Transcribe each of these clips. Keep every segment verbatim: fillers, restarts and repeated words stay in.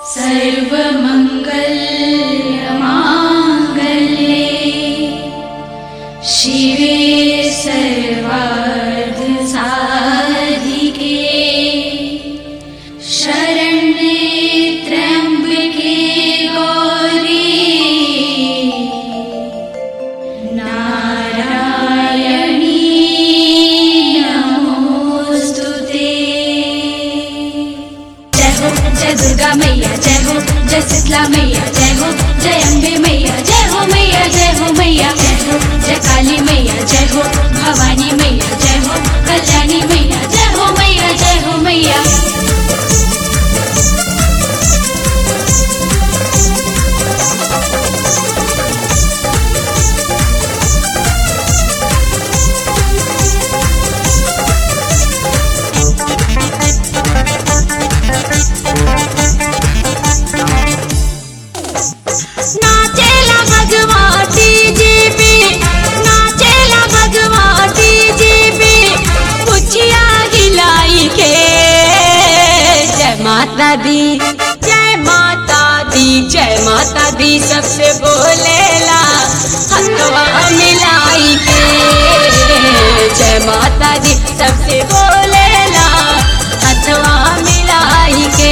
सर्वमङ्गलमाङ्गल्ये शिवे सर्वार्थसाधिके शरण्ये त्र्यम्बके गौरी नारायणी नमोस्तुते। जय हो जय दुर्गा मैया, जय हो जय शीतला मैया, जय हो जय अम्बे मैया, जय हो मैया, जय हो मैया, जय हो जय काली मैया, जय हो भवानी मैया, जय हो कल्याणी मैया, जय हो मैया, जय हो मैया। नाचेला भगवान डीजेपी, नाचेला भगवान डीजेपी, पुछिया गिलाई के। जय माता दी, जय माता दी, जय माता दी सबसे बोलेला हथवा मिलाई के। जय माता दी सबसे बोलेला हथवा मिलाई के।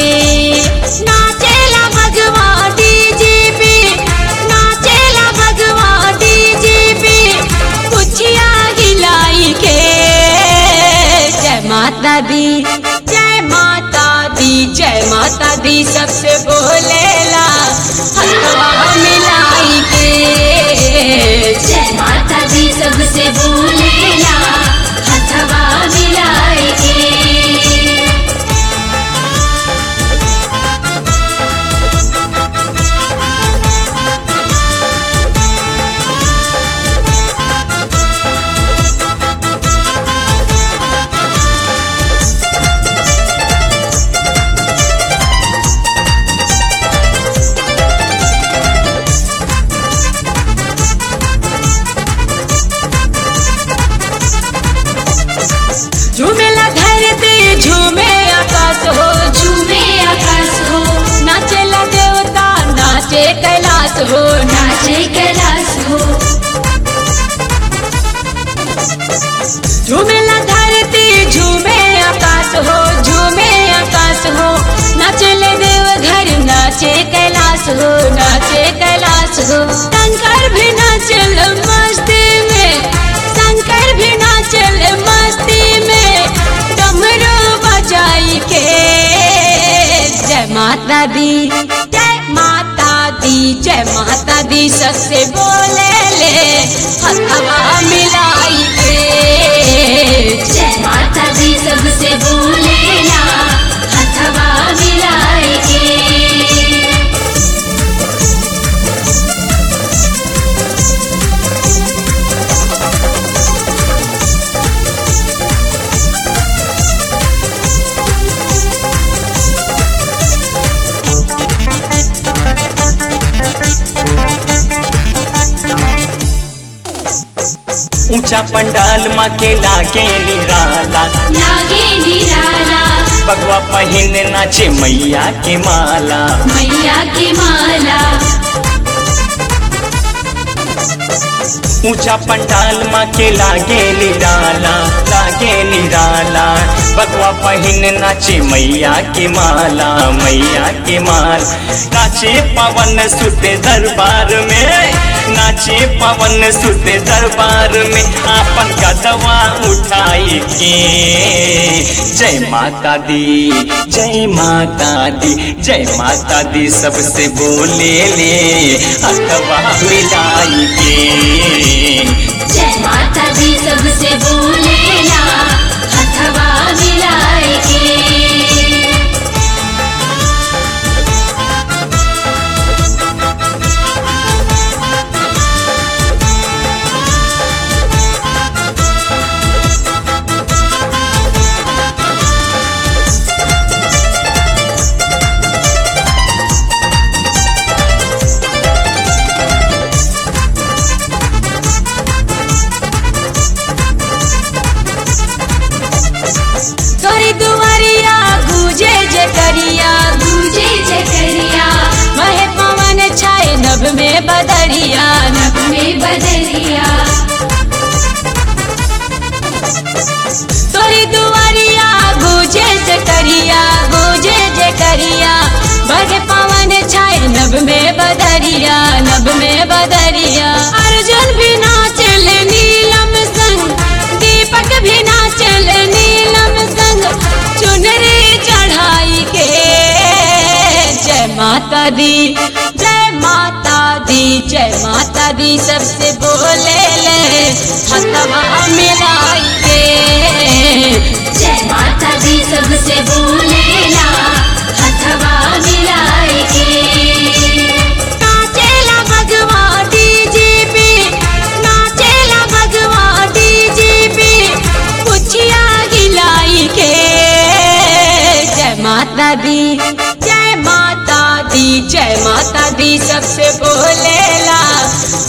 नाचेला भगवान डीजेपी, नाचेला भगवान डीजेपी, पुछिया गिलाई के। जय माता दी, जय माता दी, जय माता दी सबसे बोलेला हथवा मिलाई के। जय माता दी सबसे बोलेला हथवा मिलाई के। झूमेला धरती झूमे आकाश हो, झूमे आकाश हो, नाचेला देवता नाचे कैलाश हो, नाचे कैलाश हो। झूमेला धरती झूमे आकाश हो, झूमे आकाश हो, नाचेले देव घर नाचे कैलाश हो, नाचे कैलाश हो। शंकर भी नाचल मस्ती में, शंकर भी नाचल मस्ती में, डमरू बजाई के। जय माता दी, जय माता दी, जय माता दी सबसे बोले ले हथवा मिलाई के। जय माता दी सबसे बोलेला हथवा मिलाई के। ऊंचा पंडाल माँ के लागे निराला, लागे निराला, बगवा पहिन नाचे मैया के माला, मैया के माला। ऊंचा पंडाल माँ के लागे निराला, लागे निराला, बगवा पहिन नाचे मैया के माला, मैया के माल। नाचे पवन सुते दरबार में, नाचे पवन सुते दरबार में, आपन गदवा उठाई के। जय माता दी, जय माता दी, जय माता दी सबसे बोले ले हथवा मिलाई के। जय माता दी सबसे बोलेला हथवा मिलाई के। माता दी, जय माता दी, जय माता दी सबसे बोले ले हथवा मिलाई के। जय माता दी सबसे बोलेला हथवा मिलाए के। नाचेला भगवा डीजे पे, नाचेला भगवा डीजे पे, पुछिया गिलाई के। जय माता दी, जय माता दी, जय माता दी सबसे बोलेला